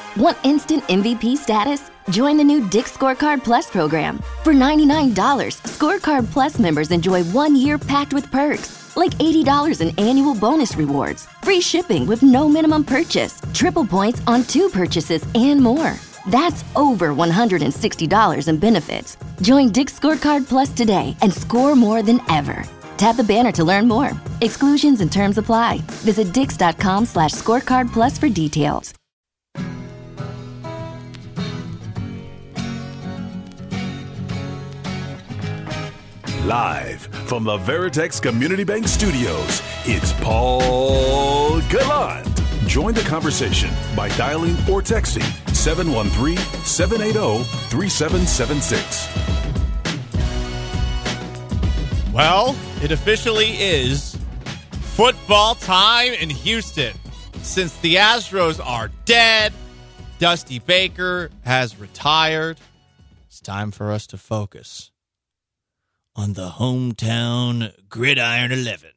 Want instant MVP status? Join the new Dick's Scorecard Plus program. For $99, Scorecard Plus members enjoy 1 year packed with perks, like $80 in annual bonus rewards, free shipping with no minimum purchase, triple points on 2 purchases, and more. That's over $160 in benefits. Join Dick's Scorecard Plus today and score more than ever. Tap the banner to learn more. Exclusions and terms apply. Visit dix.com/scorecard plus for details. Live from the Veritex Community Bank Studios, it's Paul Gallant. Join the conversation by dialing or texting 713-780-3776. Well, it officially is football time in Houston. Since the Astros are dead, Dusty Baker has retired, it's time for us to focus on the hometown Gridiron 11.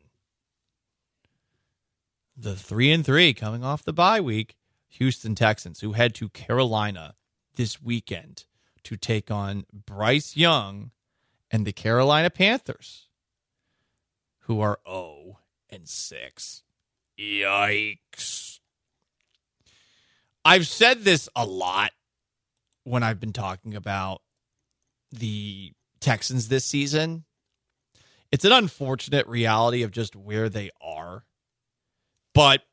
The 3-3 coming off the bye week, Houston Texans, who head to Carolina this weekend to take on Bryce Young and the Carolina Panthers, who are 0-6. Yikes. I've said this a lot when I've been talking about the Texans this season. It's an unfortunate reality of just where they are. But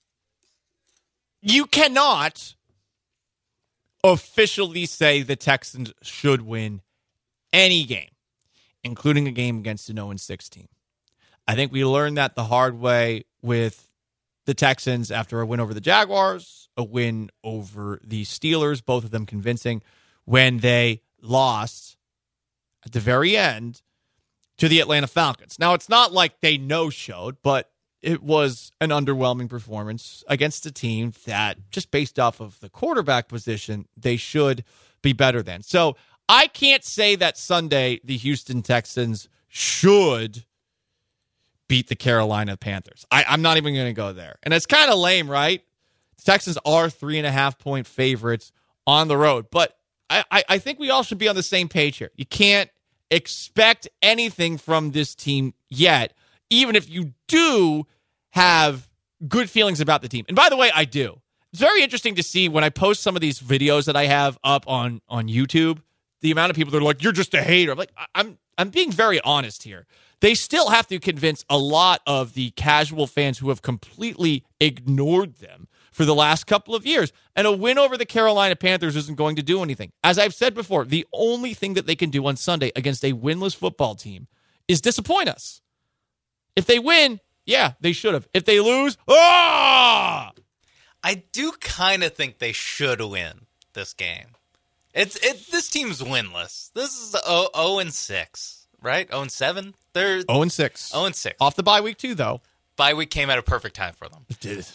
you cannot officially say the Texans should win any game, including a game against an 0-6 team. I think we learned that the hard way with the Texans after a win over the Jaguars, a win over the Steelers, both of them convincing, when they lost at the very end to the Atlanta Falcons. Now, it's not like they no-showed, but it was an underwhelming performance against a team that, just based off of the quarterback position, they should be better than. So I can't say that Sunday the Houston Texans should beat the Carolina Panthers. I'm not even going to go there. And it's kind of lame, right? The Texans are 3.5-point favorites on the road. But I think we all should be on the same page here. You can't expect anything from this team yet, even if you do have good feelings about the team. And by the way, I do. It's very interesting to see when I post some of these videos that I have up on YouTube, the amount of people that are like, you're just a hater. I'm like, I'm being very honest here. They still have to convince a lot of the casual fans who have completely ignored them for the last couple of years. And a win over the Carolina Panthers isn't going to do anything. As I've said before, the only thing that they can do on Sunday against a winless football team is disappoint us. If they win, yeah, they should have. If they lose, I do kind of think they should win this game. This team's winless. This is 0-6, right? 0-7? They're 0-6. 0-6. Off the bye week too, though. Bye week came at a perfect time for them. It did.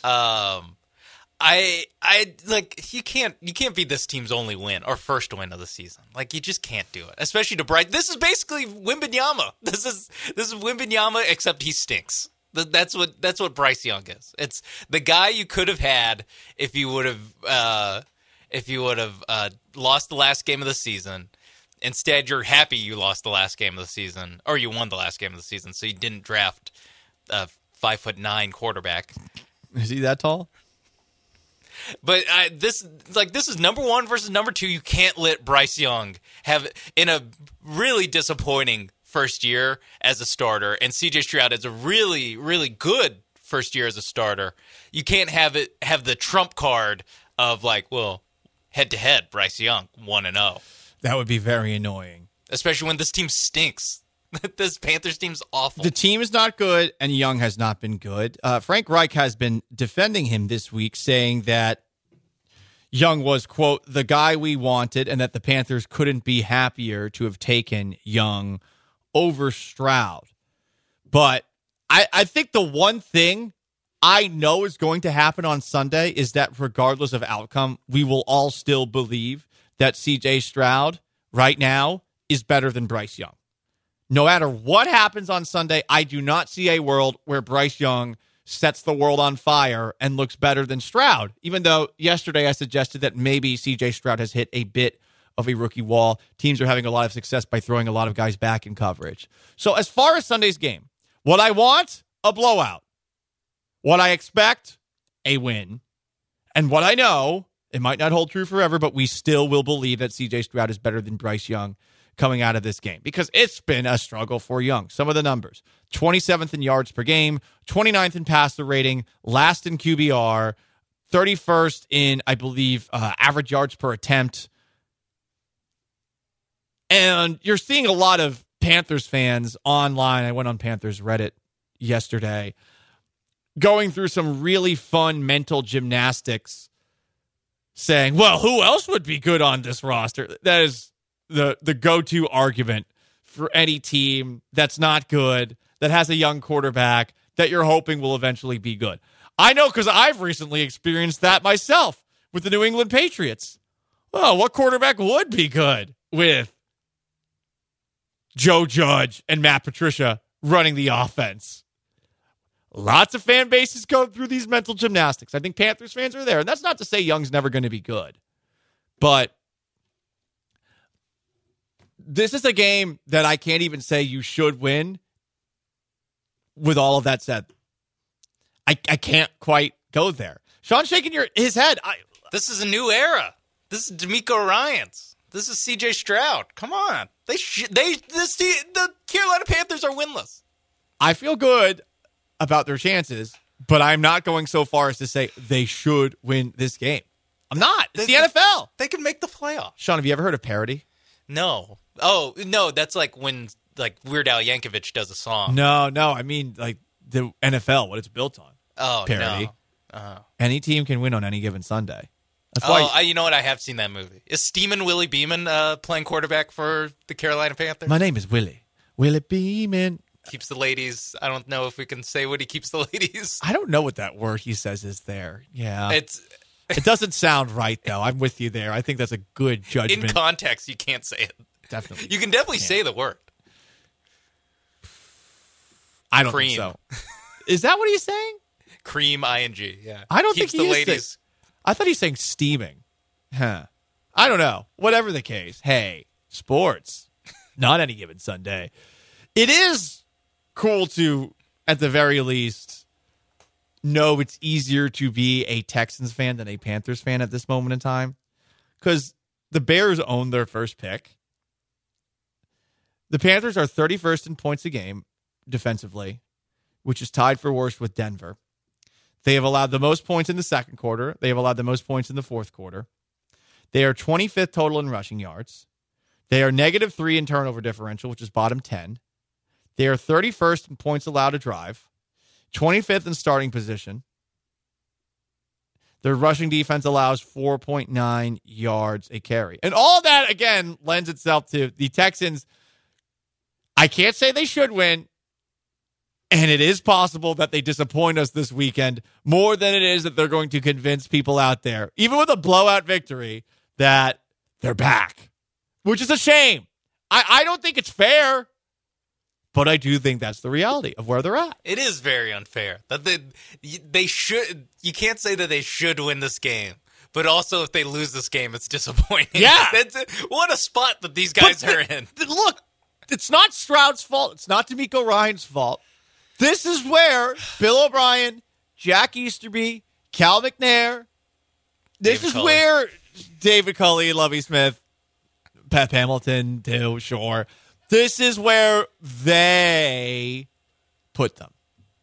I like you can't be this team's only win or first win of the season. Like, you just can't do it, especially to Bryce. This is basically Wembanyama. This is Wembanyama, except he stinks. That's what Bryce Young is. It's the guy you could have had if you would have lost the last game of the season. Instead, you're happy you lost the last game of the season, or you won the last game of the season, so you didn't draft a 5'9" quarterback. Is he that tall? But this is number one versus number two. You can't let Bryce Young have, in a really disappointing first year as a starter, and C.J. Stroud has a really, really good first year as a starter. You can't have the trump card of head-to-head, Bryce Young, 1-0. That would be very annoying. Especially when this team stinks. This Panthers team's awful. The team is not good, and Young has not been good. Frank Reich has been defending him this week, saying that Young was, quote, the guy we wanted, and that the Panthers couldn't be happier to have taken Young over Stroud. But I think the one thing I know is going to happen on Sunday is that regardless of outcome, we will all still believe that C.J. Stroud right now is better than Bryce Young. No matter what happens on Sunday, I do not see a world where Bryce Young sets the world on fire and looks better than Stroud, even though yesterday I suggested that maybe C.J. Stroud has hit a bit of a rookie wall. Teams are having a lot of success by throwing a lot of guys back in coverage. So as far as Sunday's game, what I want, a blowout. What I expect, a win. And what I know, it might not hold true forever, but we still will believe that C.J. Stroud is better than Bryce Young coming out of this game because it's been a struggle for Young. Some of the numbers: 27th in yards per game, 29th in passer rating, last in QBR, 31st in, I believe, average yards per attempt. And you're seeing a lot of Panthers fans online. I went on Panthers Reddit yesterday, going through some really fun mental gymnastics, saying, well, who else would be good on this roster? That is the go-to argument for any team that's not good, that has a young quarterback, that you're hoping will eventually be good. I know because I've recently experienced that myself with the New England Patriots. Oh, what quarterback would be good with Joe Judge and Matt Patricia running the offense? Lots of fan bases go through these mental gymnastics. I think Panthers fans are there. And that's not to say Young's never going to be good. But this is a game that I can't even say you should win with all of that said. I can't quite go there. Sean's shaking his head. This is a new era. This is DeMeco Ryans. This is C.J. Stroud. Come on. The Carolina Panthers are winless. I feel good about their chances, but I'm not going so far as to say they should win this game. I'm not. It's the NFL. They can make the playoffs. Sean, have you ever heard of parody? No. Oh, no, that's like when Weird Al Yankovic does a song. No, I mean like the NFL, what it's built on. Oh, parody. No. Any team can win on any given Sunday. That's why. You know what? I have seen that movie. Is Steeman Willie Beeman playing quarterback for the Carolina Panthers? My name is Willie Beeman. Keeps the ladies. I don't know if we can say what he keeps the ladies. I don't know what that word he says is there. Yeah. It doesn't sound right, though. I'm with you there. I think that's a good judgment. In context, you can't say it. Definitely. You can definitely say the word. I don't think so. Is that what he's saying? Cream, ing, yeah. I don't Keeps think he the is ladies. I thought he's saying steaming. Huh. I don't know. Whatever the case. Hey, sports. Not any given Sunday. It is cool to, at the very least, know it's easier to be a Texans fan than a Panthers fan at this moment in time. Because the Bears own their first pick. The Panthers are 31st in points a game defensively, which is tied for worst with Denver. They have allowed the most points in the second quarter. They have allowed the most points in the fourth quarter. They are 25th total in rushing yards. They are -3 in turnover differential, which is bottom 10. They are 31st in points allowed to drive, 25th in starting position. Their rushing defense allows 4.9 yards a carry. And all that, again, lends itself to the Texans. I can't say they should win. And it is possible that they disappoint us this weekend more than it is that they're going to convince people out there, even with a blowout victory, that they're back, which is a shame. I don't think it's fair, but I do think that's the reality of where they're at. It is very unfair that they should. You can't say that they should win this game, but also if they lose this game, it's disappointing. Yeah, what a spot that these guys are in. Look, it's not Stroud's fault. It's not DeMeco Ryans' fault. This is where Bill O'Brien, Jack Easterby, Cal McNair, where David Culley, Lovie Smith, Pep Hamilton, too, sure. This is where they put them.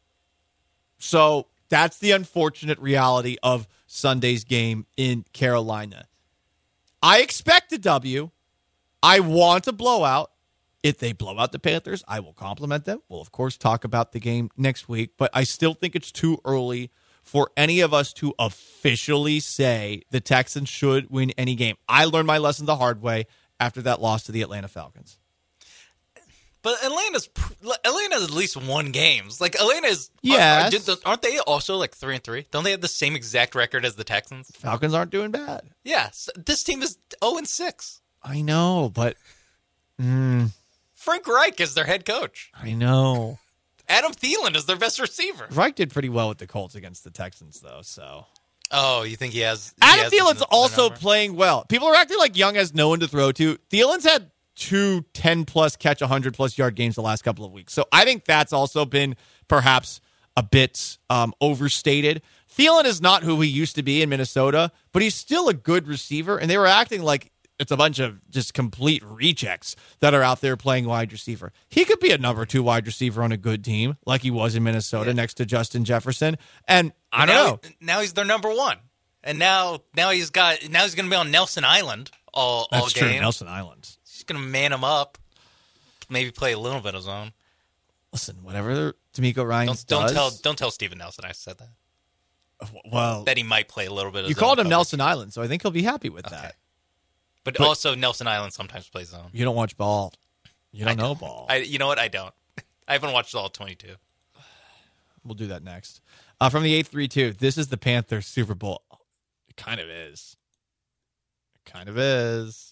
So that's the unfortunate reality of Sunday's game in Carolina. I expect a W. I want a blowout. If they blow out the Panthers, I will compliment them. We'll, of course, talk about the game next week, but I still think it's too early for any of us to officially say the Texans should win any game. I learned my lesson the hard way after that loss to the Atlanta Falcons. But Atlanta's at least won games. Like Atlanta's, yes. Aren't they also like 3-3? Don't they have the same exact record as the Texans? Falcons aren't doing bad. Yes, this team is 0-6. I know, but Frank Reich is their head coach. I know. Adam Thielen is their best receiver. Reich did pretty well with the Colts against the Texans, though, so. Oh, you think he has? Adam Thielen's also playing well. People are acting like Young has no one to throw to. Thielen's had 2 10-plus catch 100-plus yard games the last couple of weeks. So I think that's also been perhaps a bit overstated. Thielen is not who he used to be in Minnesota, but he's still a good receiver, and they were acting like it's a bunch of just complete rejects that are out there playing wide receiver. He could be a number 2 wide receiver on a good team, like he was in Minnesota next to Justin Jefferson. And I don't know. Now he's their number 1, and now he's going to be on Nelson Island all That's game. True, Nelson Island. He's going to man him up, maybe play a little bit of zone. Listen, whatever D'Amico Ryans does. Don't tell Steven Nelson I said that. Well, that he might play a little bit of zone. You called him coverage. Nelson Island, so I think he'll be happy with that. But also, Nelson Island sometimes plays zone. You don't watch ball. You don't know ball. You know what? I don't. I haven't watched all 22. We'll do that next. From the 832, this is the Panthers Super Bowl. It kind of is. It kind of is.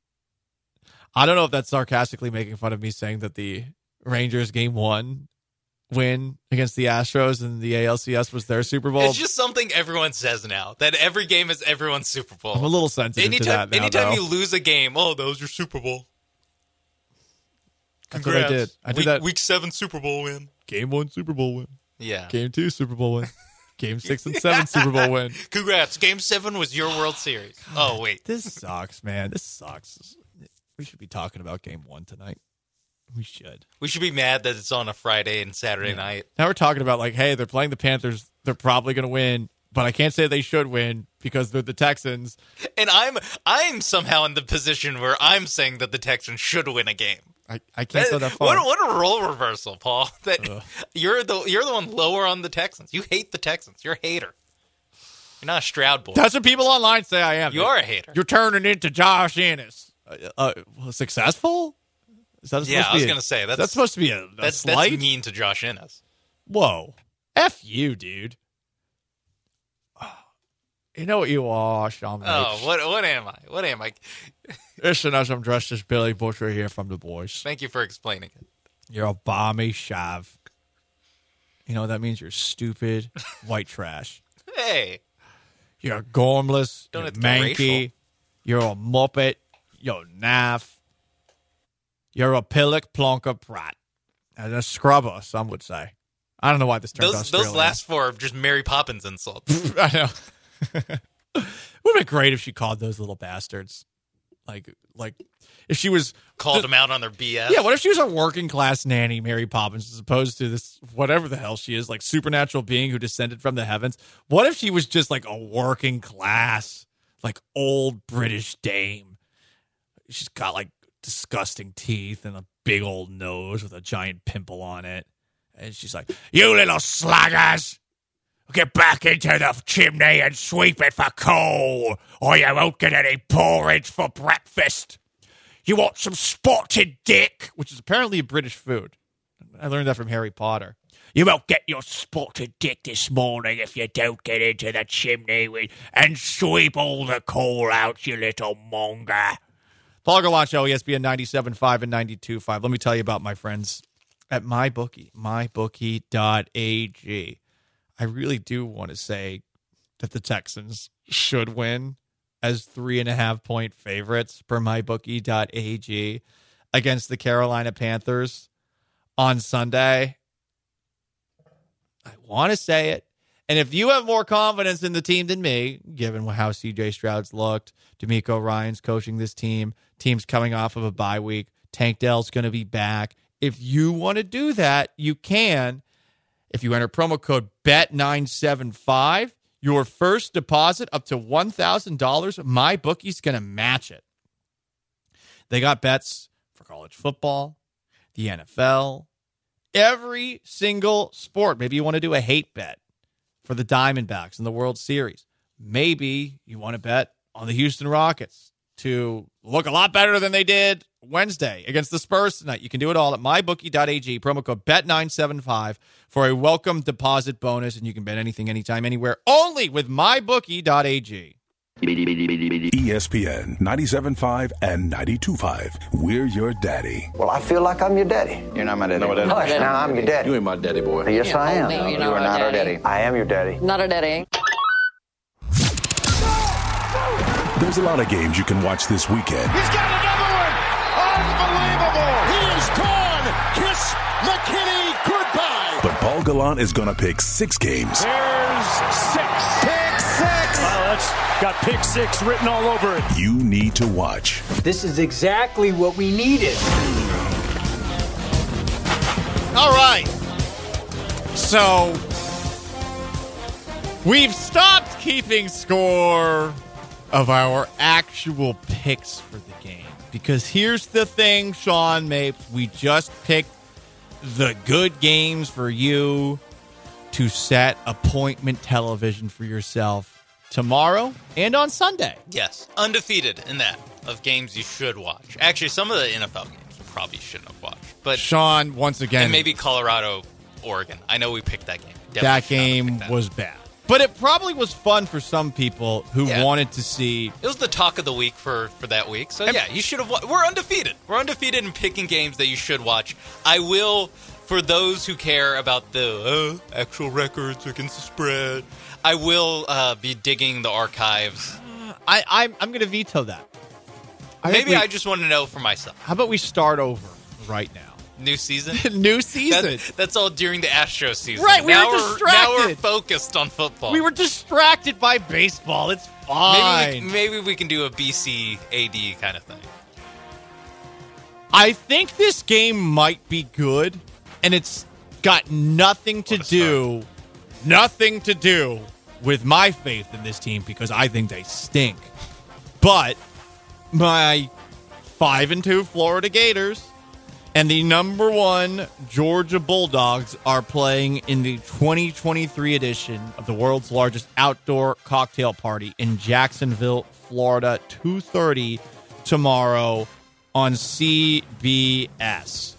I don't know if that's sarcastically making fun of me saying that the Rangers Game 1 win against the Astros and the ALCS was their Super Bowl. It's just something everyone says now, that every game is everyone's Super Bowl. I'm a little sensitive to that now, anytime though. you lose a game, that was your Super Bowl. That's what I did. I did that. Week 7 Super Bowl win. Game 1 Super Bowl win. Yeah. Game 2 Super Bowl win. Game 6 and 7 Super Bowl win. Congrats. Game 7 was your World Series. Oh, wait. This sucks, man. This sucks. We should be talking about Game 1 tonight. We should. We should be mad that it's on a Friday and Saturday night. Now we're talking about like, hey, they're playing the Panthers. They're probably going to win, but I can't say they should win because they're the Texans. And I'm somehow in the position where I'm saying that the Texans should win a game. I can't go that far. What a role reversal, Paul. That you're the one lower on the Texans. You hate the Texans. You're a hater. You're not a Stroud boy. That's what people online say I am. You are a hater. You're turning into Josh Ennis. Successful? Is that I was going to say. That's supposed to be a slight? That's mean to Josh Ennis. Whoa. F you, dude. You know what you are, Sean. What am I? What am I? Listen, as I'm dressed as Billy Butcher here from The Boys. Thank you for explaining it. You're a balmy shav. You know what that means? You're stupid white trash. Hey. You're gormless. Don't you're have to manky. racial. You're a muppet. You're naff. You're a pillock plonker brat. And a scrubber, some would say. I don't know why this turned Australian. Those last 4 are just Mary Poppins insults. I know. It would have been great if she called those little bastards. Like if she was... Called them out on their BS. Yeah, what if she was a working class nanny, Mary Poppins, as opposed to this, whatever the hell she is, like supernatural being who descended from the heavens? What if she was just like a working class, like old British dame? She's got like disgusting teeth and a big old nose with a giant pimple on it. And she's like, "You little sluggers, get back into the chimney and sweep it for coal, or you won't get any porridge for breakfast. You want some spotted dick?" Which is apparently a British food. I learned that from Harry Potter. "You won't get your spotted dick this morning if you don't get into the chimney and sweep all the coal out, you little monger." Paul Gallant Show, ESPN 97.5 and 92.5. Let me tell you about my friends at MyBookie, mybookie.ag. I really do want to say that the Texans should win as 3.5-point favorites per mybookie.ag against the Carolina Panthers on Sunday. I want to say it. And if you have more confidence in the team than me, given how CJ Stroud's looked, D'Amico Ryans coaching this team, team's coming off of a bye week, Tank Dell's going to be back. If you want to do that, you can. If you enter promo code BET975, your first deposit up to $1,000, MyBookie's going to match it. They got bets for college football, the NFL, every single sport. Maybe you want to do a hate bet for the Diamondbacks in the World Series. Maybe you want to bet on the Houston Rockets to look a lot better than they did Wednesday against the Spurs tonight. You can do it all at mybookie.ag, promo code BET975 for a welcome deposit bonus, and you can bet anything, anytime, anywhere, only with mybookie.ag. ESPN 97.5 and 92.5. We're your daddy. Well, I feel like I'm your daddy. You're not my daddy. No, Hush, now I'm your daddy. You ain't my daddy, boy. Yes, I am. No, You are not our daddy. I am your daddy. Not our daddy. There's a lot of games you can watch this weekend. He's got another one! Unbelievable! He is gone! Kiss McKinney goodbye! But Paul Gallant is going to pick 6 games. There's 6. Pick 6! Wow, that's got pick 6 written all over it. You need to watch. This is exactly what we needed. All right. So we've stopped keeping score of our actual picks for the game. Because here's the thing, Sean Mapes. We just picked the good games for you to set appointment television for yourself tomorrow and on Sunday. Yes, undefeated in that of games you should watch. Actually, some of the NFL games you probably shouldn't have watched. But Sean, once again, and maybe Colorado, Oregon. I know we picked that game. That game was bad. But it probably was fun for some people who wanted to see. It was the talk of the week for that week. So, yeah, you should have. We're undefeated. We're undefeated in picking games that you should watch. I will, for those who care about the actual records against the spread, I will be digging the archives. I'm going to veto that. Maybe I just want to know for myself. How about we start over right now? New season? New season. That's all during the Astros season. Right, we were distracted. Now we're focused on football. We were distracted by baseball. It's fine. Maybe we can do a BC AD kind of thing. I think this game might be good, and it's got nothing to do with my faith in this team because I think they stink. But my 5-2 Florida Gators and the number 1 Georgia Bulldogs are playing in the 2023 edition of the world's largest outdoor cocktail party in Jacksonville, Florida, 2:30 tomorrow on CBS.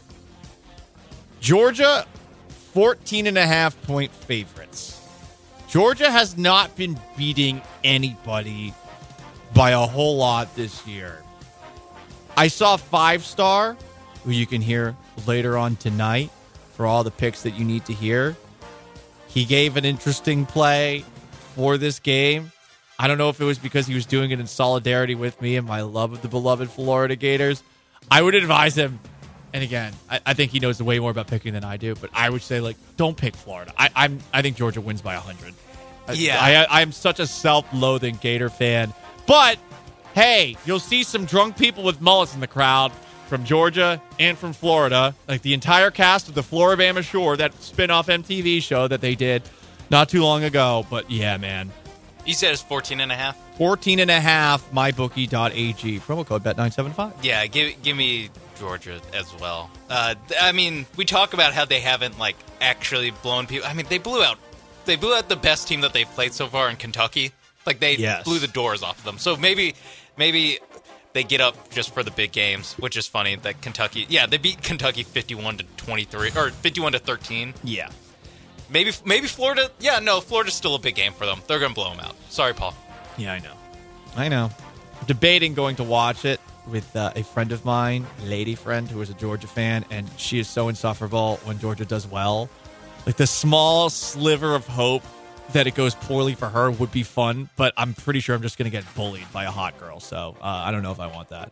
Georgia, 14.5-point favorites. Georgia has not been beating anybody by a whole lot this year. I saw 5-star, who you can hear later on tonight for all the picks that you need to hear. He gave an interesting play for this game. I don't know if it was because he was doing it in solidarity with me and my love of the beloved Florida Gators. I would advise him, and again, I think he knows way more about picking than I do, but I would say, don't pick Florida. I think Georgia wins by 100. Yeah. I'm such a self-loathing Gator fan. But, hey, you'll see some drunk people with mullets in the crowd from Georgia and from Florida, like the entire cast of the Floribama Shore, that spin-off MTV show that they did not too long ago. But yeah, man. You said it's 14.5? 14.5, mybookie.ag. Promo code BET975. Yeah, give me Georgia as well. I mean, we talk about how they haven't, actually blown people. I mean, they blew out the best team that they've played so far in Kentucky. They blew the doors off of them. So maybe they get up just for the big games, which is funny that Kentucky. Yeah, they beat Kentucky 51-23 or 51-13. Yeah, maybe Florida. Yeah, no, Florida's still a big game for them. They're gonna blow them out. Sorry, Paul. Yeah, I know. Debating going to watch it with a friend of mine, a lady friend who is a Georgia fan, and she is so insufferable when Georgia does well. The small sliver of hope that it goes poorly for her would be fun, but I'm pretty sure I'm just going to get bullied by a hot girl, so I don't know if I want that.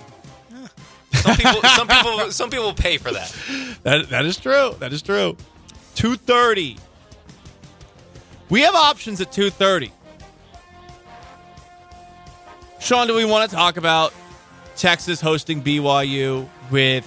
Some people pay for that. That is true. That is true. 2:30. We have options at 2:30. Sean, do we want to talk about Texas hosting BYU with,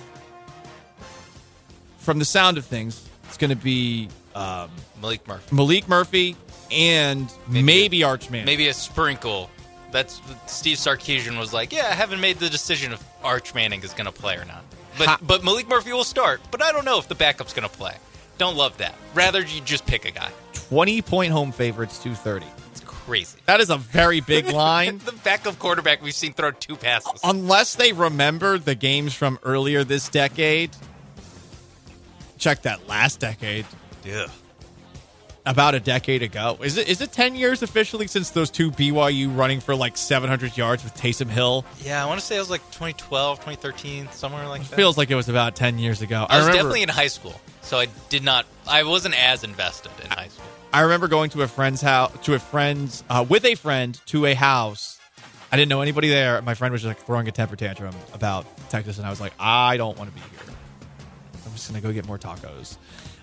from the sound of things, it's going to be Malik Murphy and maybe Arch Manning. Maybe a sprinkle. That's Steve Sarkisian was like, yeah, I haven't made the decision if Arch Manning is going to play or not. But Malik Murphy will start. But I don't know if the backup's going to play. Don't love that. Rather, you just pick a guy. 20-point home favorites, 2:30. It's crazy. That is a very big line. The backup quarterback we've seen throw 2 passes. Unless they remember the games from earlier this decade. Check that last decade. Yeah. about a decade ago. Is it 10 years officially since those two BYU running for like 700 yards with Taysom Hill? Yeah, I want to say it was like 2012, 2013, somewhere like that. Feels like it was about 10 years ago. I was remember, definitely in high school, so I wasn't as invested in high school. I remember going to a friend's house, with a friend to a house. I didn't know anybody there. My friend was just like throwing a temper tantrum about Texas, and I was like, I don't want to be here. I'm just going to go get more tacos.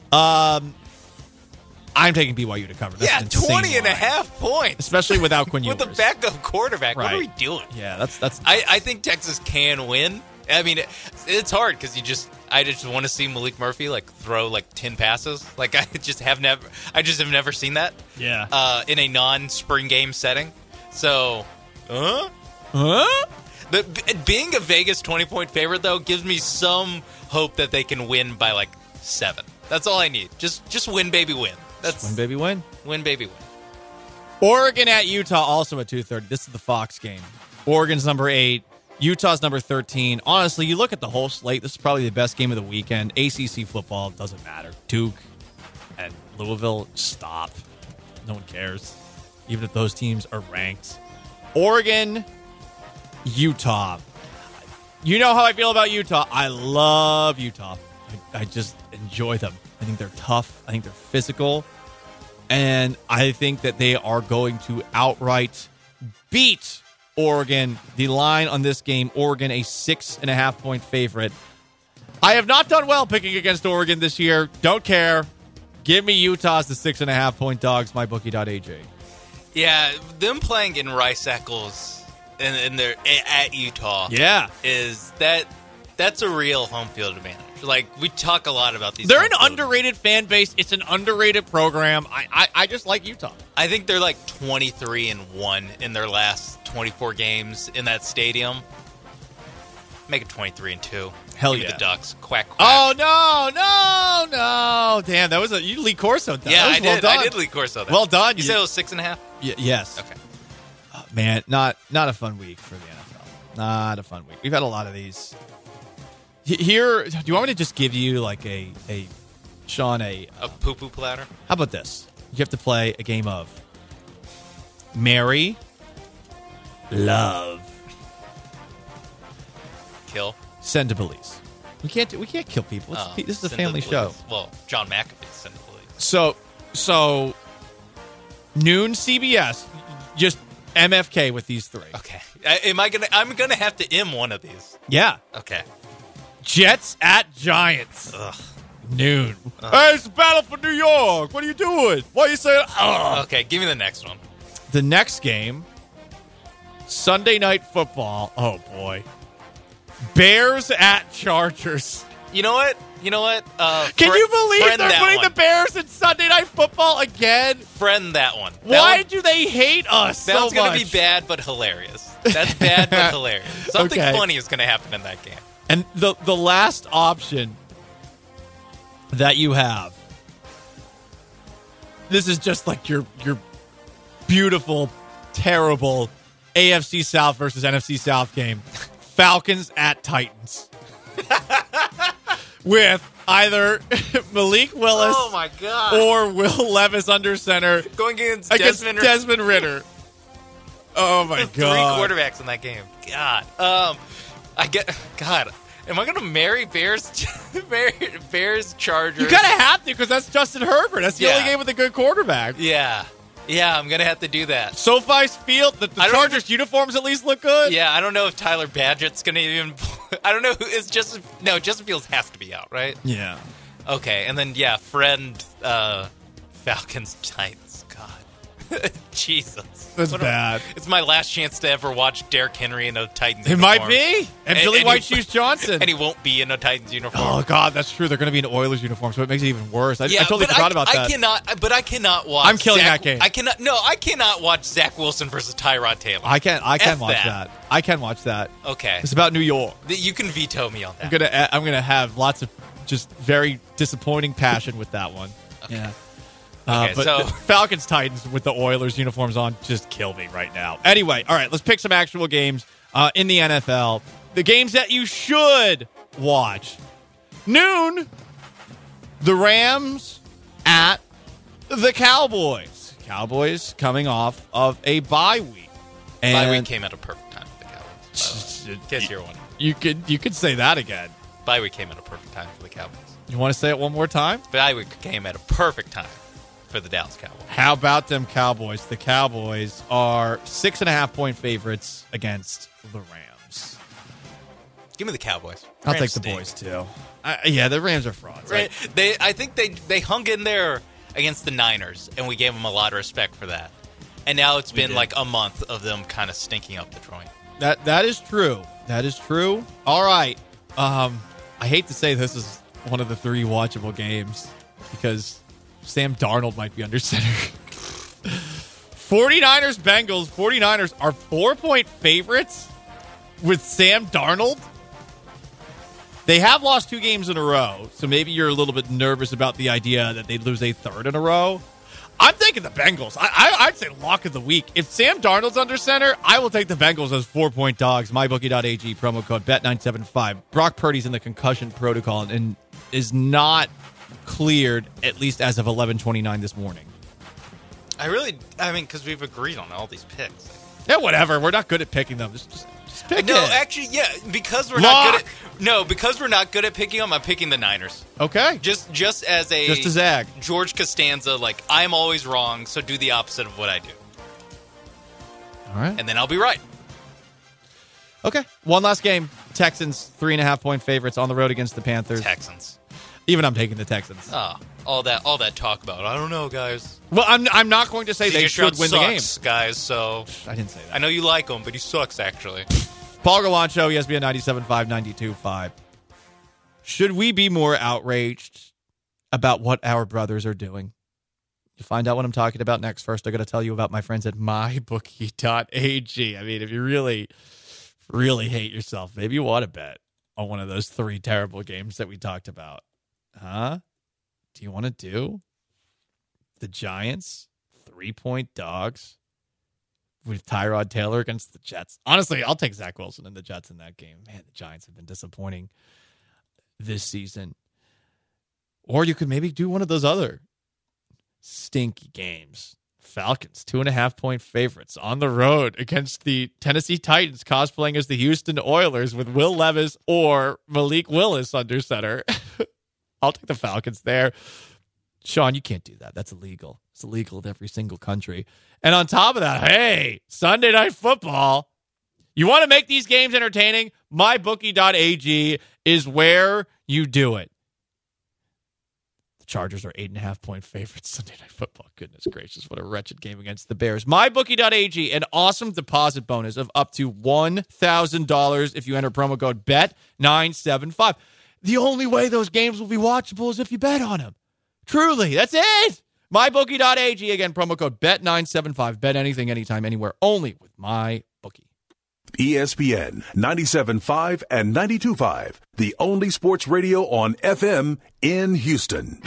I'm taking BYU to cover. That's 20 and a half points. Especially without Quinn Ewers. With a backup quarterback. Right. What are we doing? Yeah, that's. I think Texas can win. I mean, it's hard because I just want to see Malik Murphy like throw like 10 passes. Like I just have never seen that. Yeah. In a non-spring game setting. So, being a Vegas 20-point favorite though gives me some hope that they can win by like 7. That's all I need. Just win, baby, win. That's win, baby, win. Win, baby, win. Oregon at Utah, also at 2:30. This is the Fox game. Oregon's number 8. Utah's number 13. Honestly, you look at the whole slate, this is probably the best game of the weekend. ACC football doesn't matter. Duke and Louisville, stop. No one cares. Even if those teams are ranked. Oregon, Utah. You know how I feel about Utah. I love Utah. I just enjoy them. I think they're tough. I think they're physical. And I think that they are going to outright beat Oregon. The line on this game, Oregon, a 6.5-point favorite. I have not done well picking against Oregon this year. Don't care. Give me Utah's the 6.5-point dogs, mybookie.ag. Yeah, them playing in Rice Eccles and they're at Utah. Yeah. That's a real home field advantage. Like, we talk a lot about these. They're an underrated fan base. It's an underrated program. I just like Utah. I think they're like 23-1 in their last 24 games in that stadium. Make it 23-2. Hell Give me yeah. the Ducks. Quack, quack. Oh, no. Damn, that was you Lee Corso. Yeah, I did. Well done. I did Lee Corso. That. Well done. You said it was 6.5? Yes. Okay. Oh, man, not a fun week for the NFL. Not a fun week. We've had a lot of these. Here, do you want me to just give you like a poo-poo platter? How about this? You have to play a game of marry, love, kill, send to police. We can't kill people. This is a family show. Well, John McAfee send to police. So noon CBS, just MFK with these 3. Okay. I'm gonna have to M one of these. Yeah. Okay. Jets at Giants. Ugh. Noon. Hey, it's a battle for New York. What are you doing? Why are you saying? Ugh. Okay, give me the next one. The next game, Sunday Night Football. Oh, boy. Bears at Chargers. You know what? Can you believe they're putting the Bears in Sunday Night Football again? Friend that one. Why do they hate us so much? That's going to be bad but hilarious. That's bad but hilarious. Something funny is going to happen in that game. And the last option that you have, this is just like your beautiful, terrible AFC South versus NFC South game. Falcons at Titans. With either Malik Willis oh my God. or Will Levis under center going against Desmond Ridder. Oh my God. 3 quarterbacks in that game. God. Am I going to marry Bears Chargers? You kind of have to because that's Justin Herbert. That's the only game with a good quarterback. Yeah, I'm going to have to do that. SoFi Field, the Chargers uniforms at least look good. Yeah, I don't know if Tyler Badgett's going to even... I don't know who is Justin... No, Justin Fields has to be out, right? Yeah. Okay, and then, friend Falcons Titans. God. Jesus. That's bad. It's my last chance to ever watch Derrick Henry in a Titans uniform. It might be. And Billy White Shoes Johnson. And he won't be in a Titans uniform. Oh, God, that's true. They're going to be in Oilers uniform, so it makes it even worse. I totally forgot about that. I cannot watch... I'm killing that game. I cannot watch Zach Wilson versus Tyrod Taylor. I can watch that. I can watch that. Okay. It's about New York. You can veto me on that. I'm gonna have lots of just very disappointing passion with that one. Okay. Yeah. But so Falcons Titans with the Oilers uniforms on just kill me right now. Anyway, all right, let's pick some actual games in the NFL. The games that you should watch. Noon, the Rams at The Cowboys. Cowboys coming off of a bye week. And Bye week came at a perfect time for the Cowboys. In case you're wondering. You could say that again. Bye week came at a perfect time for the Cowboys. You want to say it one more time? Bye week came at a perfect time for the Dallas Cowboys. How about them Cowboys? The Cowboys are 6.5-point favorites against the Rams. Give me the Cowboys. I'll Rams take the stink. boys too. Yeah, the Rams are frauds. Right? I think they hung in there against the Niners, and we gave them a lot of respect for that. And now it's been like a month of them kind of stinking up the joint. That is true. That is true. All right. I hate to say this is one of the 3 watchable games because Sam Darnold might be under center. 49ers Bengals. 49ers are 4-point favorites with Sam Darnold. They have lost 2 games in a row, so maybe you're a little bit nervous about the idea that they'd lose a 3rd in a row. I'm taking the Bengals. I'd say lock of the week. If Sam Darnold's under center, I will take the Bengals as 4-point dogs. MyBookie.ag, promo code BET975. Brock Purdy's in the concussion protocol and is not cleared, at least as of 11:29 this morning. I mean, because we've agreed on all these picks. Yeah, whatever. We're not good at picking them. Just pick No, it. actually, yeah, because we're Lock. because we're not good at picking them, I'm picking the Niners. Okay. Just as a zag. George Costanza, like, I'm always wrong, so do the opposite of what I do. All right. And then I'll be right. Okay. One last game. Texans, 3.5-point favorites on the road against the Panthers. Texans. Even I'm taking the Texans. Oh, all that talk about, I don't know, guys. Well, I'm not going to say they CJ should Stroud win the game. sucks, guys, so I didn't say that. I know you like him, but he sucks, actually. Paul Gallant Show, ESPN 97.5, 92.5. Should we be more outraged about what our brothers are doing? You'll find out what I'm talking about next. First, I got to tell you about my friends at MyBookie.ag. I mean, if you really, really hate yourself, maybe you want to bet on one of those 3 terrible games that we talked about. Huh? Do you want to do the Giants 3-point dogs with Tyrod Taylor against the Jets? Honestly, I'll take Zach Wilson and the Jets in that game. Man, the Giants have been disappointing this season. Or you could maybe do one of those other stinky games. Falcons, 2.5-point favorites on the road against the Tennessee Titans, cosplaying as the Houston Oilers with Will Levis or Malik Willis under center. I'll take the Falcons there. Sean, you can't do that. That's illegal. It's illegal in every single country. And on top of that, hey, Sunday Night Football. You want to make these games entertaining? MyBookie.ag is where you do it. The Chargers are 8.5-point favorites Sunday Night Football. Goodness gracious, what a wretched game against the Bears. MyBookie.ag, an awesome deposit bonus of up to $1,000 if you enter promo code BET975. The only way those games will be watchable is if you bet on them. Truly, that's it. MyBookie.ag, again, promo code BET975. Bet anything, anytime, anywhere, only with MyBookie. ESPN 97.5 and 92.5, the only sports radio on FM in Houston.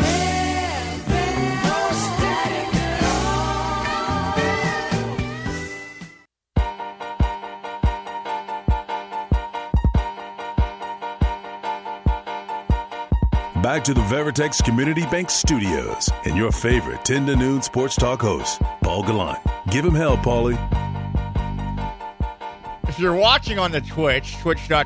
Back to the Veritex Community Bank Studios and your favorite 10 to noon sports talk host, Paul Gallant. Give him hell, Paulie. If you're watching on the Twitch,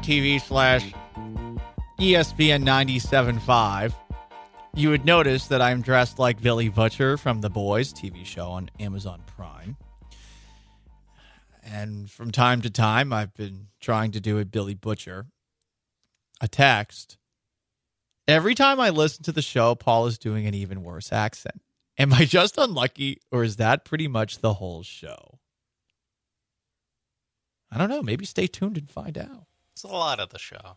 twitch.tv/ESPN975, you would notice that I'm dressed like Billy Butcher from The Boys TV show on Amazon Prime. And from time to time, I've been trying to do a Billy Butcher, a text. Every time I listen to the show, Paul is doing an even worse accent. Am I just unlucky, or is that pretty much the whole show? I don't know. Maybe stay tuned and find out. It's a lot of the show.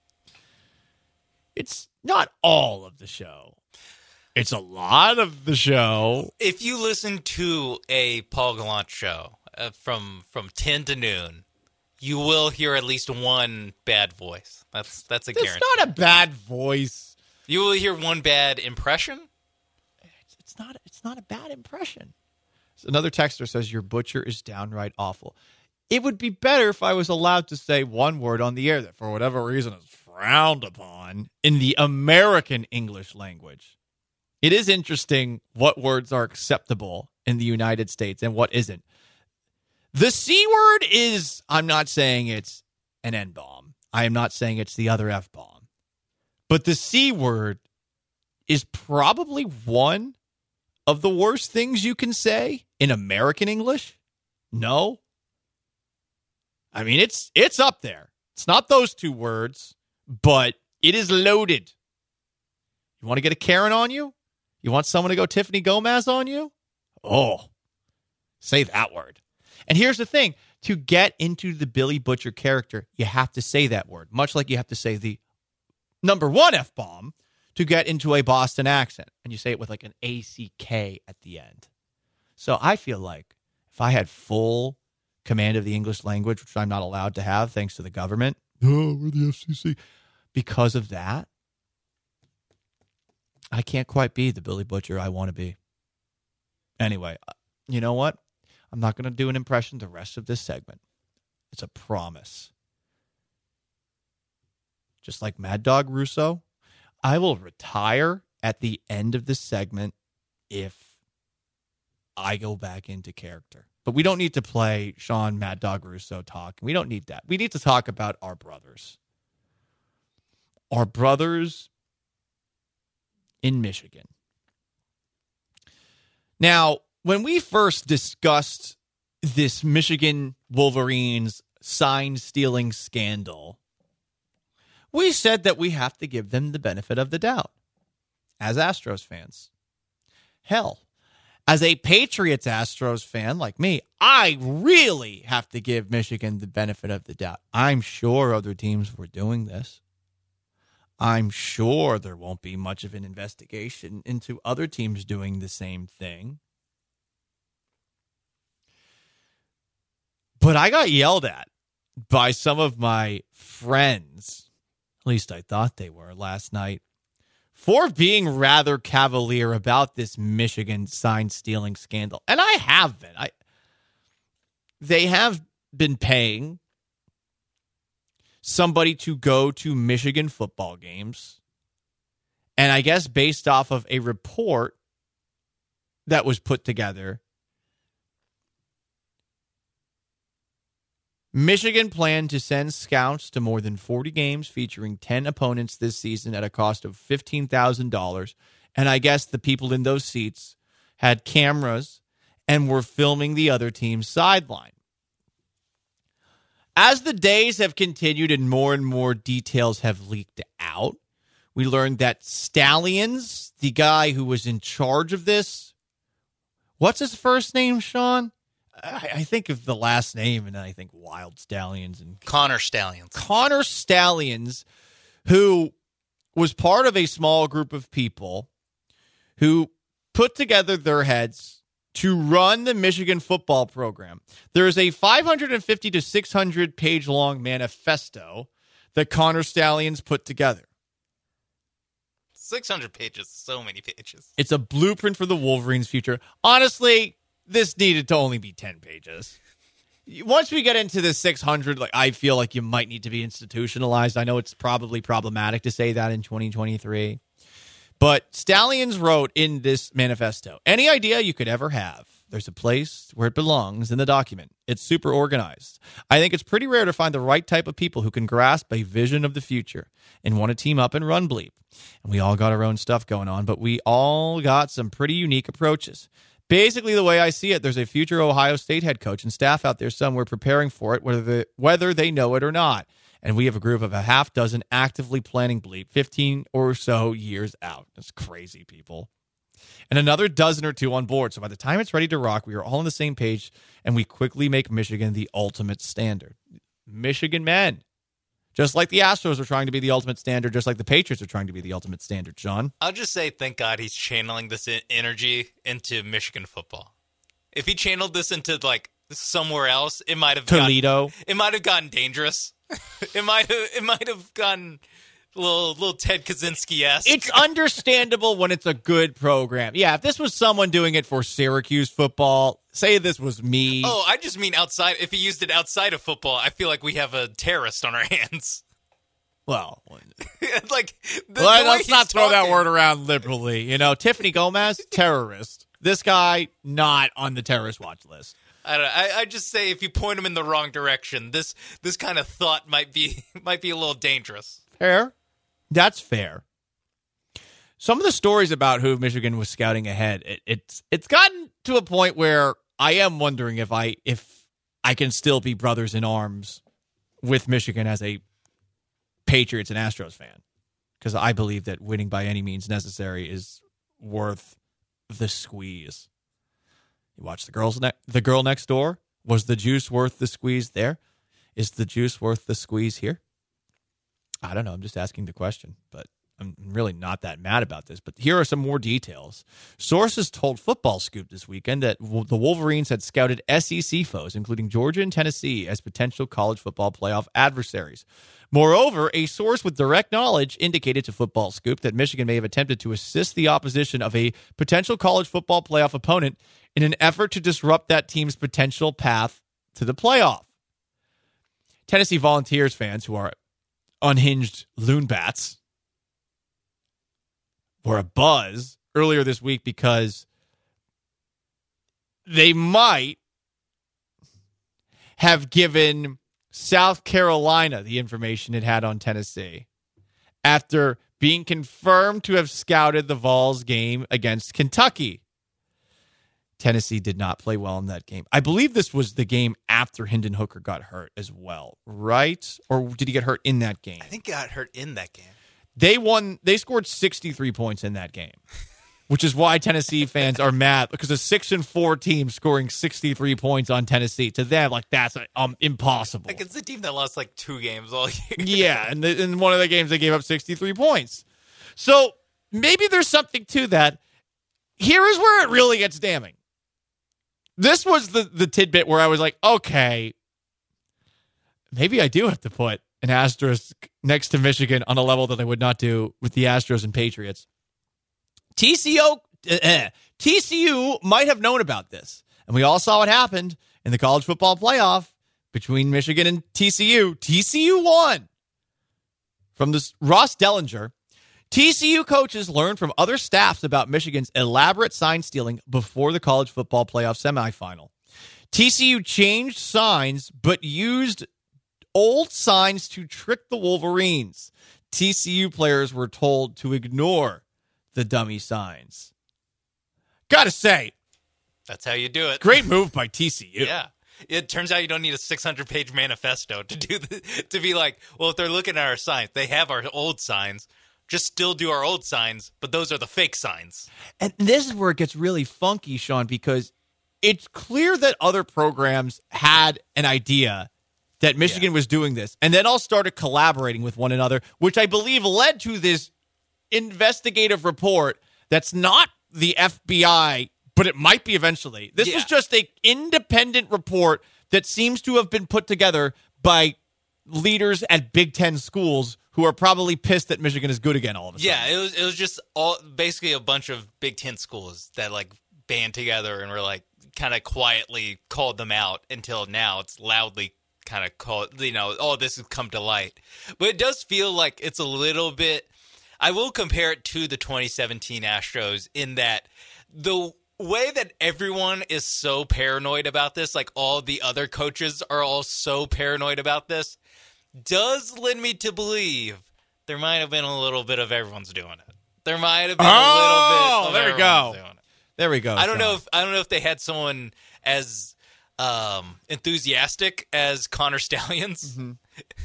It's not all of the show. It's a lot of the show. If you listen to a Paul Gallant show from 10 to noon, you will hear at least one bad voice. That's a guarantee. It's not a bad voice. You will hear one bad impression? It's not a bad impression. So another texter says, your butcher is downright awful. It would be better if I was allowed to say one word on the air that for whatever reason is frowned upon in the American English language. It is interesting what words are acceptable in the United States and what isn't. The C word is, I'm not saying it's an N-bomb. I am not saying it's the other F-bomb. But the C word is probably one of the worst things you can say in American English. No. I mean, it's up there. It's not those two words, but it is loaded. You want to get a Karen on you? You want someone to go Tiffany Gomez on you? Oh, say that word. And here's the thing. To get into the Billy Butcher character, you have to say that word, much like you have to say the number one F-bomb to get into a Boston accent. And you say it with like an A-C-K at the end. So I feel like if I had full command of the English language, which I'm not allowed to have thanks to the government, we're the FCC, because of that, I can't quite be the Billy Butcher I want to be. Anyway, you know what? I'm not going to do an impression the rest of this segment. It's a promise. Just like Mad Dog Russo, I will retire at the end of this segment if I go back into character. But we don't need to play Sean Mad Dog Russo talk. We don't need that. We need to talk about our brothers. Our brothers in Michigan. Now, when we first discussed this Michigan Wolverines sign-stealing scandal, we said that we have to give them the benefit of the doubt as Astros fans. Hell, as a Patriots Astros fan like me, I really have to give Michigan the benefit of the doubt. I'm sure other teams were doing this. I'm sure there won't be much of an investigation into other teams doing the same thing. But I got yelled at by some of my friends, at least I thought they were last night, for being rather cavalier about this Michigan sign-stealing scandal. And I have been. They have been paying somebody to go to Michigan football games. And I guess based off of a report that was put together, Michigan planned to send scouts to more than 40 games featuring 10 opponents this season at a cost of $15,000. And I guess the people in those seats had cameras and were filming the other team's sideline. As the days have continued and more details have leaked out, we learned that Stalions, the guy who was in charge of this, what's his first name, Sean? I think of the last name, and then I think Wild Stallions. And Connor Stalions. Connor Stalions, who was part of a small group of people who put together their heads to run the Michigan football program. There is a 550 to 600 page long manifesto that Connor Stalions put together. 600 pages, so many pages. It's a blueprint for the Wolverines' future. Honestly, this needed to only be 10 pages. Once we get into the 600, I feel like you might need to be institutionalized. I know it's probably problematic to say that in 2023. But Stalions wrote in this manifesto, any idea you could ever have, there's a place where it belongs in the document. It's super organized. I think it's pretty rare to find the right type of people who can grasp a vision of the future and want to team up and run Bleep. And we all got our own stuff going on, but we all got some pretty unique approaches. Basically, the way I see it, there's a future Ohio State head coach and staff out there somewhere preparing for it, whether they know it or not. And we have a group of a half dozen actively planning Bleep 15 or so years out. That's crazy, people. And another dozen or two on board. So by the time it's ready to rock, we are all on the same page, and we quickly make Michigan the ultimate standard. Michigan men. Just like the Astros are trying to be the ultimate standard, just like the Patriots are trying to be the ultimate standard, Sean. I'll just say thank God he's channeling this energy into Michigan football. If he channeled this into, somewhere else, it might have Toledo. It might have gotten dangerous. It might have gotten a little Ted Kaczynski-esque. It's understandable when it's a good program. Yeah, if this was someone doing it for Syracuse football, say this was me. Oh, I just mean outside. If he used it outside of football, I feel like we have a terrorist on our hands. Well, Like, let's not throw that word around liberally. You know, Tiffany Gomez, terrorist. This guy, not on the terrorist watch list. I don't know. I just say if you point him in the wrong direction, this kind of thought might be a little dangerous. Fair. That's fair. Some of the stories about who Michigan was scouting ahead, it's gotten to a point where I am wondering if I can still be brothers in arms with Michigan as a Patriots and Astros fan, because I believe that winning by any means necessary is worth the squeeze. You watch the girl next door. Was the juice worth the squeeze there? Is the juice worth the squeeze here? I don't know. I'm just asking the question, but I'm really not that mad about this. But here are some more details. Sources told Football Scoop this weekend that the Wolverines had scouted SEC foes, including Georgia and Tennessee, as potential college football playoff adversaries. Moreover, a source with direct knowledge indicated to Football Scoop that Michigan may have attempted to assist the opposition of a potential college football playoff opponent in an effort to disrupt that team's potential path to the playoff. Tennessee Volunteers fans, who are unhinged loonbats, were abuzz earlier this week because they might have given South Carolina the information it had on Tennessee after being confirmed to have scouted the Vols game against Kentucky. Tennessee did not play well in that game. I believe this was the game after Hendon Hooker got hurt as well, right? Or did he get hurt in that game? I think he got hurt in that game. They scored 63 points in that game, which is why Tennessee fans are mad, because a 6-4 team scoring 63 points on Tennessee, to them, like, that's impossible. Like, it's the team that lost like 2 games all year. Yeah, and in one of the games they gave up 63 points. So maybe there's something to that. Here is where it really gets damning. This was the tidbit where I was like, okay, maybe I do have to put an asterisk next to Michigan on a level that I would not do with the Astros and Patriots. TCU might have known about this, and we all saw what happened in the college football playoff between Michigan and TCU. TCU won. From this Ross Dellinger, TCU coaches learned from other staffs about Michigan's elaborate sign stealing before the college football playoff semifinal. TCU changed signs but used old signs to trick the Wolverines. TCU players were told to ignore the dummy signs. Gotta say, that's how you do it. Great move by TCU. Yeah. It turns out you don't need a 600-page manifesto to be like, well, if they're looking at our signs, they have our old signs. Just still do our old signs, but those are the fake signs. And this is where it gets really funky, Sean, because it's clear that other programs had an idea that Michigan was doing this, and then all started collaborating with one another, which I believe led to this investigative report that's not the FBI, but it might be eventually. This was just an independent report that seems to have been put together by leaders at Big Ten schools who are probably pissed that Michigan is good again all of a sudden. Yeah, it was just basically a bunch of Big Ten schools that like band together and were like kind of quietly called them out until now it's loudly kind of called, this has come to light. But it does feel like it's a little bit, I will compare it to the 2017 Astros in that the way that everyone is so paranoid about this, like all the other coaches are all so paranoid about this, does lead me to believe there might have been a little bit of everyone's doing it. There might have been a little bit of there we everyone's go. doing it. There we go. I don't know if they had someone as enthusiastic as Connor Stalions. Mm-hmm.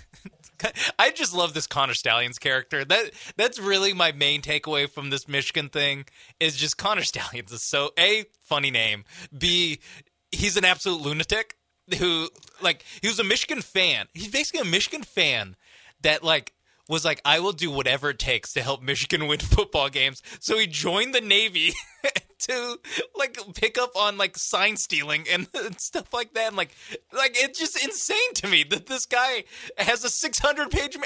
I just love this Connor Stalions character. That's really my main takeaway from this Michigan thing is just Connor Stalions is so A, funny name, B, he's an absolute lunatic who like he was a Michigan fan. He's basically a Michigan fan that like was like, I will do whatever it takes to help Michigan win football games. So he joined the Navy to like pick up on like sign stealing and stuff like that. And like it's just insane to me that this guy has a 600 pages.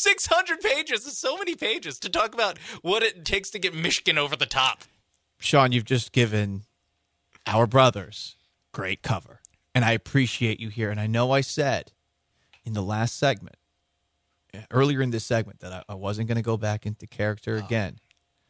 It's so many pages to talk about what it takes to get Michigan over the top. Sean, you've just given our brothers great cover. And I appreciate you here. And I know I said in the last segment earlier in this segment that I wasn't going to go back into character again.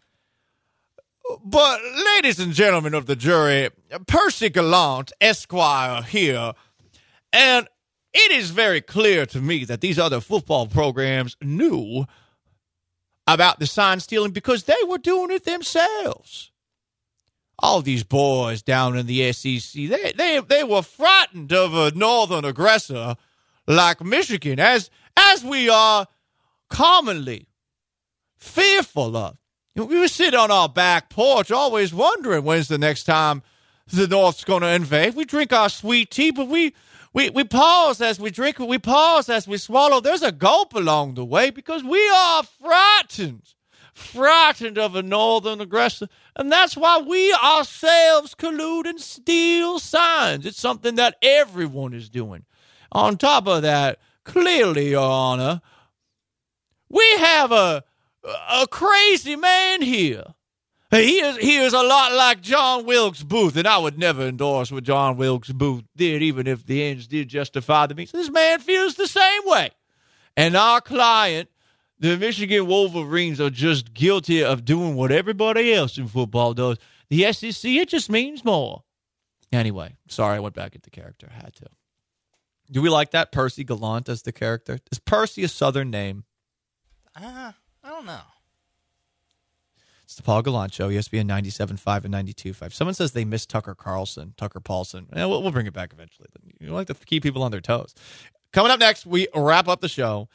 But, ladies and gentlemen of the jury, Percy Gallant, Esquire here, and it is very clear to me that these other football programs knew about the sign stealing because they were doing it themselves. All these boys down in the SEC, they were frightened of a northern aggressor like Michigan, as we are commonly fearful of. We would sit on our back porch always wondering when's the next time the North's going to invade. We drink our sweet tea, but we pause as we drink it. We pause as we swallow. There's a gulp along the way because we are frightened of a northern aggressor. And that's why we ourselves collude and steal signs. It's something that everyone is doing. On top of that, clearly, Your Honor, we have a crazy man here. He is a lot like John Wilkes Booth, and I would never endorse what John Wilkes Booth did, even if the ends did justify the means. This man feels the same way. And our client, the Michigan Wolverines, are just guilty of doing what everybody else in football does. The SEC, it just means more. Anyway, sorry I went back into character. I had to. Do we like that? Percy Gallant as the character? Is Percy a Southern name? I don't know. It's the Paul Gallant Show, ESPN 97.5 and 92.5. Someone says they miss Tucker Paulson. Yeah, we'll bring it back eventually. You like to keep people on their toes. Coming up next, we wrap up the show.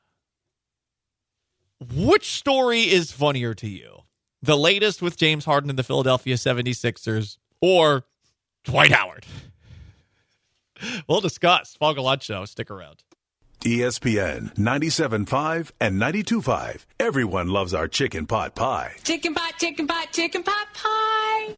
Which story is funnier to you? The latest with James Harden and the Philadelphia 76ers or Dwight Howard? We'll discuss. Paul Gallant Show. Stick around. ESPN 97.5 and 92.5. Everyone loves our chicken pot pie. Chicken pot, chicken pot, chicken pot pie.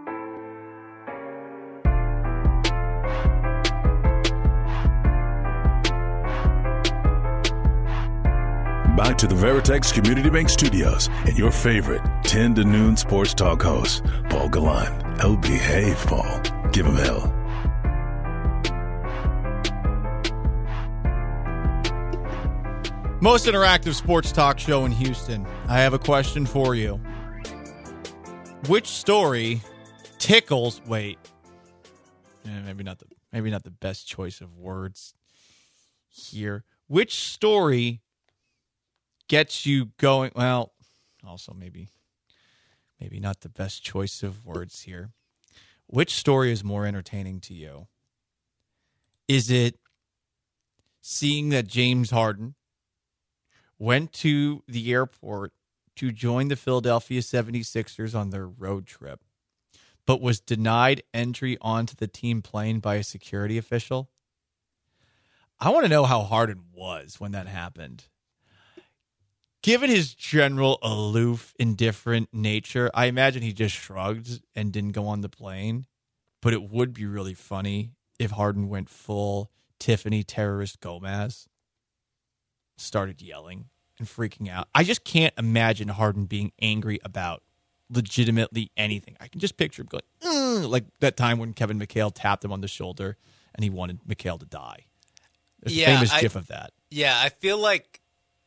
Back to the Veritex Community Bank Studios and your favorite 10 to noon sports talk host, Paul Gallant. Oh, behave, Paul. Give him hell. Most interactive sports talk show in Houston. I have a question for you. Which story tickles? Wait, maybe not the best choice of words here. Which story gets you going? Well, also maybe not the best choice of words here. Which story is more entertaining to you? Is it seeing that James Harden went to the airport to join the Philadelphia 76ers on their road trip, but was denied entry onto the team plane by a security official? I want to know how Harden was when that happened. Given his general aloof, indifferent nature, I imagine he just shrugged and didn't go on the plane. But it would be really funny if Harden went full Tiffany terrorist Gomez, started yelling and freaking out. I just can't imagine Harden being angry about legitimately anything. I can just picture him going, ugh, like that time when Kevin McHale tapped him on the shoulder and he wanted McHale to die. There's a famous gif of that. Yeah, I feel like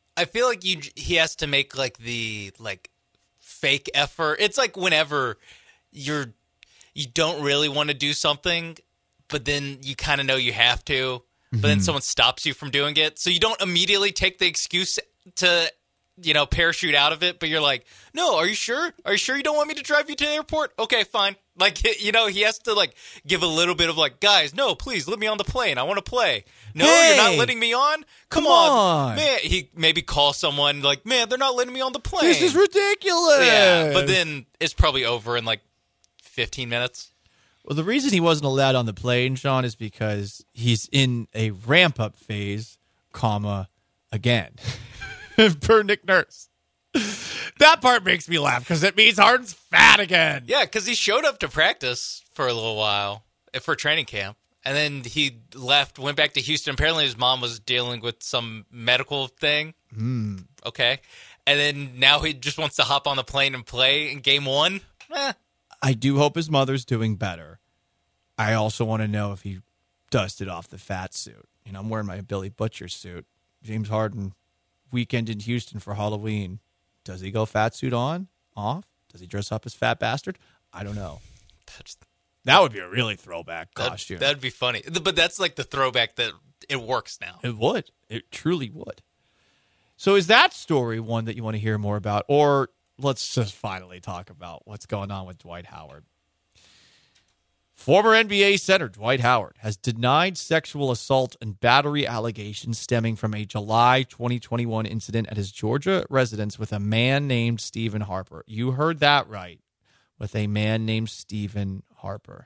he has to make like the fake effort. It's like whenever you don't really want to do something, but then you kind of know you have to, but then someone stops you from doing it. So you don't immediately take the excuse to, parachute out of it, but you're like, no, are you sure? Are you sure you don't want me to drive you to the airport? Okay, fine. Like, he has to give a little bit of guys, no, please let me on the plane. I want to play. No, hey, you're not letting me on? Come on. Man, he maybe call someone man, they're not letting me on the plane. This is ridiculous. Yeah, but then it's probably over in 15 minutes. Well, the reason he wasn't allowed on the plane, Sean, is because he's in a ramp-up phase, again. Per Nick Nurse. That part makes me laugh because it means Harden's fat again. Yeah, because he showed up to practice for a little while for training camp. And then he left, went back to Houston. Apparently his mom was dealing with some medical thing. Okay. And then now he just wants to hop on the plane and play in game one. I do hope his mother's doing better. I also want to know if he dusted off the fat suit. I'm wearing my Billy Butcher suit. James Harden weekend in Houston for Halloween. Does he go fat suit on? Off? Does he dress up as fat bastard? I don't know. That would be a really throwback costume. That'd be funny. But that's like the throwback that it works now. It would. It truly would. So is that story one that you want to hear more about? Or let's just finally talk about what's going on with Dwight Howard. Former NBA center Dwight Howard has denied sexual assault and battery allegations stemming from a July 2021 incident at his Georgia residence with a man named Stephen Harper. You heard that right. With a man named Stephen Harper.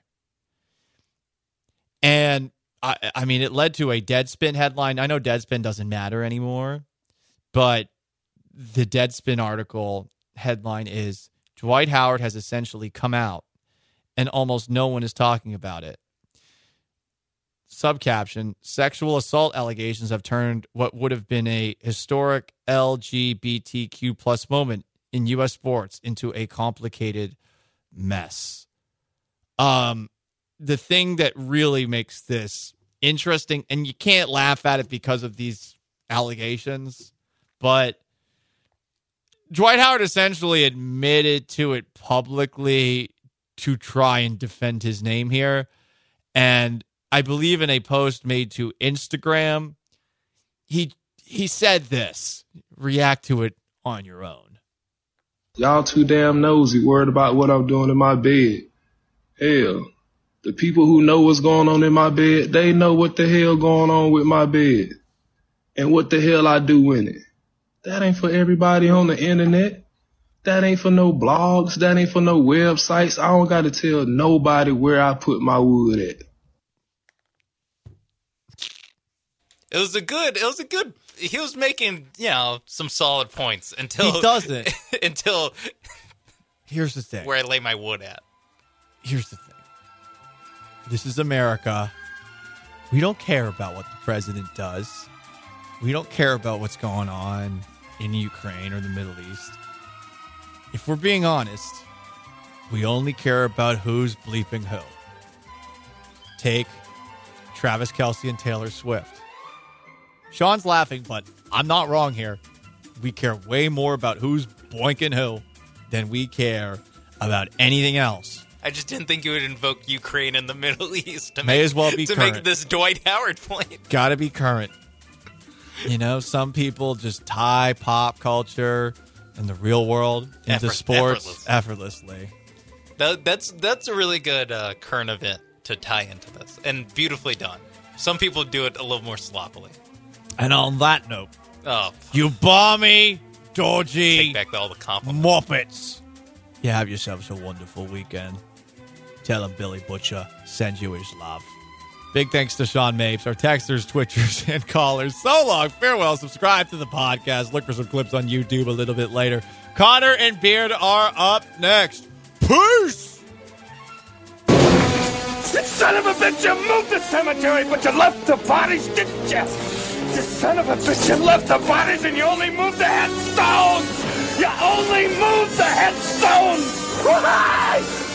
And, I mean, it led to a Deadspin headline. I know Deadspin doesn't matter anymore, but the Deadspin article headline is, Dwight Howard has essentially come out and almost no one is talking about it. Subcaption, sexual assault allegations have turned what would have been a historic LGBTQ plus moment in U.S. sports into a complicated mess. The thing that really makes this interesting, and you can't laugh at it because of these allegations, but Dwight Howard essentially admitted to it publicly to try and defend his name here. And I believe in a post made to Instagram, he said this. React to it on your own. Y'all too damn nosy, worried about what I'm doing in my bed. Hell, the people who know what's going on in my bed, they know what the hell going on with my bed and what the hell I do in it. That ain't for everybody on the internet. That ain't for no blogs. That ain't for no websites. I don't got to tell nobody where I put my wood at. It was a good, he was making, some solid points until he doesn't. until here's the thing. Where I lay my wood at. Here's the thing. This is America. We don't care about what the president does. We don't care about what's going on in Ukraine or the Middle East. If we're being honest, we only care about who's bleeping who. Take Travis Kelce and Taylor Swift. Sean's laughing, but I'm not wrong here. We care way more about who's boinking who than we care about anything else. I just didn't think you would invoke Ukraine and the Middle East to May as well be to current. make this Dwight Howard point. Gotta be current. You know, some people just tie pop culture and the real world into sports effortlessly. That's a really good current event to tie into this, and beautifully done. Some people do it a little more sloppily. And on that note, you balmy, dodgy, take back all the compliments. Muppets. You have yourselves a wonderful weekend. Tell him Billy Butcher sends you his love. Big thanks to Sean Mapes, our texters, twitchers, and callers. So long. Farewell. Subscribe to the podcast. Look for some clips on YouTube a little bit later. Connor and Beard are up next. Peace! You son of a bitch, you moved the cemetery, but you left the bodies, didn't you? You son of a bitch, you left the bodies and you only moved the headstones! You only moved the headstones! Why?